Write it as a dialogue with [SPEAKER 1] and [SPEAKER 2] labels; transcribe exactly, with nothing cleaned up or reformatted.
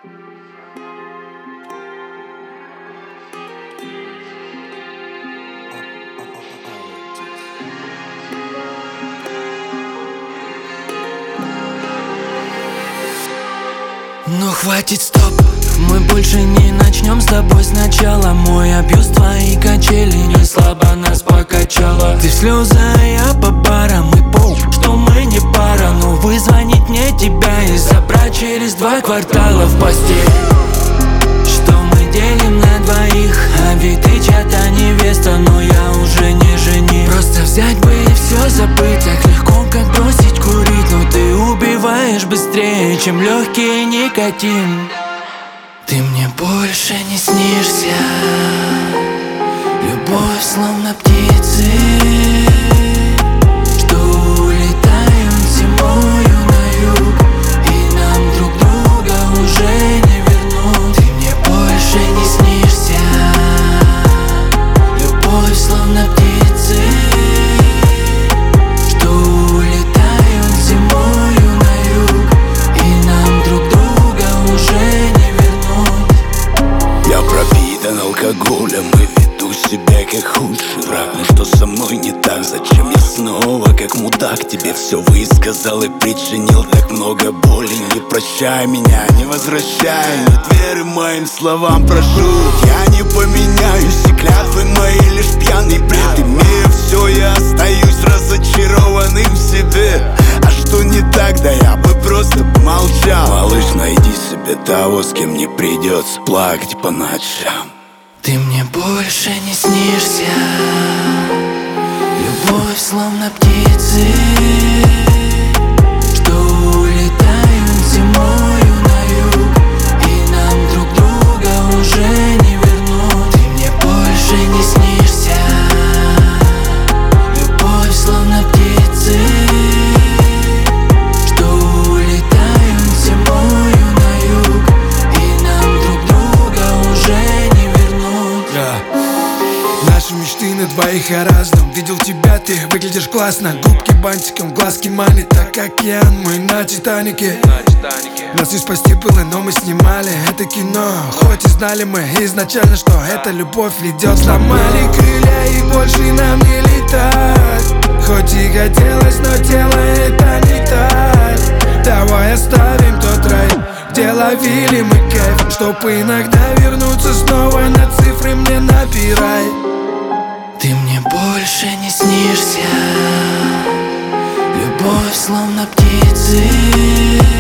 [SPEAKER 1] Ну хватит, стоп, мы больше не начнем с тобой сначала. Мой абьюз, твои качели не слабо нас покачало. Ты в слезы, а я по барам, и пол, что мы не пара. Ну вызвонить мне тебя и забрать через два квартала в постель. Что мы делим на двоих, а ведь ты чья-то невеста, но я уже не жених. Просто взять бы и все забыть, так легко, как бросить курить. Но ты убиваешь быстрее, чем легкий никотин. Ты мне больше не снишься, любовь словно птицы, что улетаем зимою на юг, и нам друг друга уже не вернуть. Ты мне больше не снишься, любовь словно птицы, что улетаем зимою на юг, и нам друг друга уже не вернуть.
[SPEAKER 2] Я пропитан алкоголем и веду себя как худший враг. Ну что со мной не так? Зачем я снова как мудак тебе все высказал и причинил так много боли? Не прощай меня, не возвращай, не веры моим словам, прошу. Я не поменяюсь, и клятвы мои лишь пьяный бред. Имея все, я остаюсь разочарованным в себе. А что не так, да я бы просто помолчал. Малыш, найди себе того, с кем не придется плакать по ночам.
[SPEAKER 1] Ты мне больше не снишься, любовь словно птицы, что улетаем зимою на юг, и нам друг друга уже не вернуть. Ты мне больше не снишься, любовь словно птицы, что улетаем зимою на юг, и нам друг друга уже не вернуть.
[SPEAKER 3] Наши мечты на двоих о разном. Видел тебя, ты выглядишь классно. Губки бантиком, глазки манит, так как океан мы на Титанике. Нас не спасти было, но мы снимали это кино. Хоть и знали мы изначально, что эта любовь ведет. Сломали крылья и больше нам не летать. Хоть и хотелось, но тело это не так. Давай оставим тот рай, где ловили мы кайф, чтоб иногда вернуться снова, на цифры мне набирай.
[SPEAKER 1] Ты мне больше не снишься, любовь словно птицы,